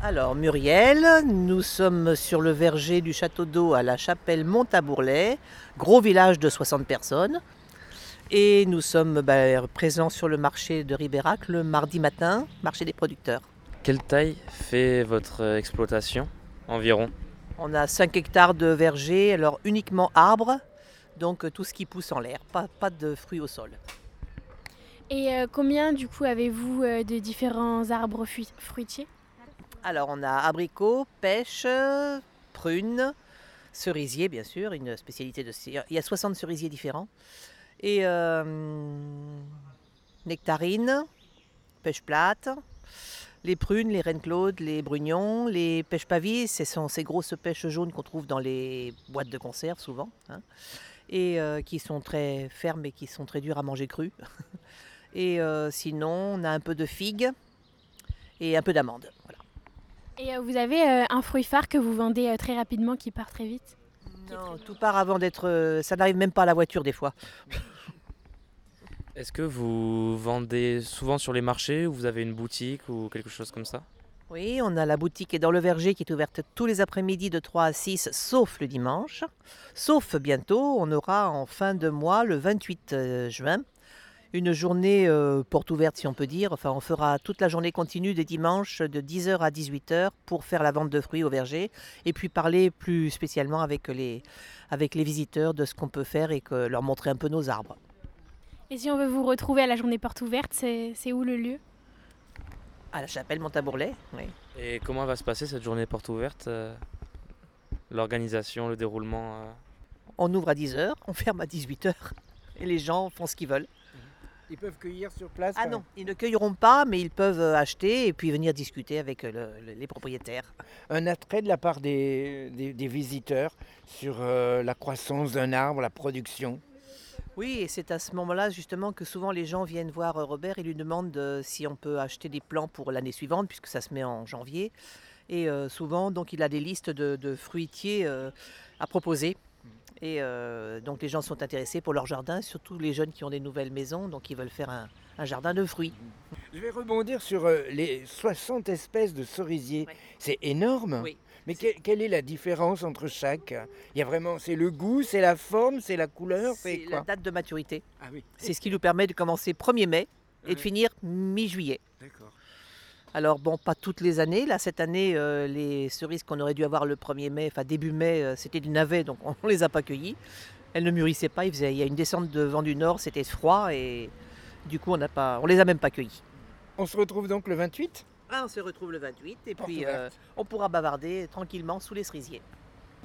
Alors Muriel, nous sommes sur le verger du château d'eau à la chapelle Montabourlet, gros village de 60 personnes. Et nous sommes présents sur le marché de Ribérac le mardi matin, marché des producteurs. Quelle taille fait votre exploitation environ? On a 5 hectares de verger, alors uniquement arbres, donc tout ce qui pousse en l'air, pas de fruits au sol. Et combien du coup avez-vous de différents arbres fruitiers? Alors on a abricots, pêches, prunes, cerisiers bien sûr, une spécialité il y a 60 cerisiers différents. Et nectarines, pêche plate, les prunes, les reines claudes, les brugnons, les pêches pavis, ce sont ces grosses pêches jaunes qu'on trouve dans les boîtes de conserve souvent, hein, et qui sont très fermes et qui sont très dures à manger crues. Et sinon, on a un peu de figues et un peu d'amandes. Voilà. Et vous avez un fruit phare que vous vendez très rapidement qui part très vite? Non, tout part avant d'être. Ça n'arrive même pas à la voiture des fois. Est-ce que vous vendez souvent sur les marchés ou vous avez une boutique ou quelque chose comme ça? Oui, on a la boutique qui est dans le verger qui est ouverte tous les après-midi de 3 à 6, sauf le dimanche. Sauf bientôt, on aura en fin de mois, le 28 juin, une journée porte ouverte si on peut dire. Enfin, on fera toute la journée continue des dimanches de 10h à 18h pour faire la vente de fruits au verger et puis parler plus spécialement avec les visiteurs de ce qu'on peut faire et leur montrer un peu nos arbres. Et si on veut vous retrouver à la journée porte ouverte, c'est où le lieu? À la chapelle Montabourlet, oui. Et comment va se passer cette journée porte ouverte? L'organisation, le déroulement On ouvre à 10h, on ferme à 18h et les gens font ce qu'ils veulent. Ils peuvent cueillir sur place? Ah non, ils ne cueilleront pas, mais ils peuvent acheter et puis venir discuter avec les propriétaires. Un attrait de la part des visiteurs sur la croissance d'un arbre, la production? Oui, et c'est à ce moment-là justement que souvent les gens viennent voir Robert et lui demandent si on peut acheter des plants pour l'année suivante, puisque ça se met en janvier. Et souvent, donc, il a des listes de fruitiers à proposer. Et donc les gens sont intéressés pour leur jardin, surtout les jeunes qui ont des nouvelles maisons, donc ils veulent faire un jardin de fruits. Je vais rebondir sur les 60 espèces de cerisiers. Ouais. C'est énorme. Oui. Mais quelle est la différence entre chaque? Il y a vraiment, c'est le goût, c'est la forme, c'est la couleur, C'est c'est la quoi? date de maturité. Ah oui, C'est ce qui nous permet de commencer 1er mai et de Ouais. finir mi-juillet. d'accord. Alors bon, pas toutes les années. Là, cette année, les cerises qu'on aurait dû avoir le 1er mai, enfin début mai, c'était du navet, donc on ne les a pas cueillies. Elles ne mûrissaient pas, il y a une descente de vent du nord, c'était froid et du coup on les a même pas cueillies. On se retrouve donc le 28? Ah, on se retrouve le 28 et Porte puis ouverte. on pourra bavarder tranquillement sous les cerisiers.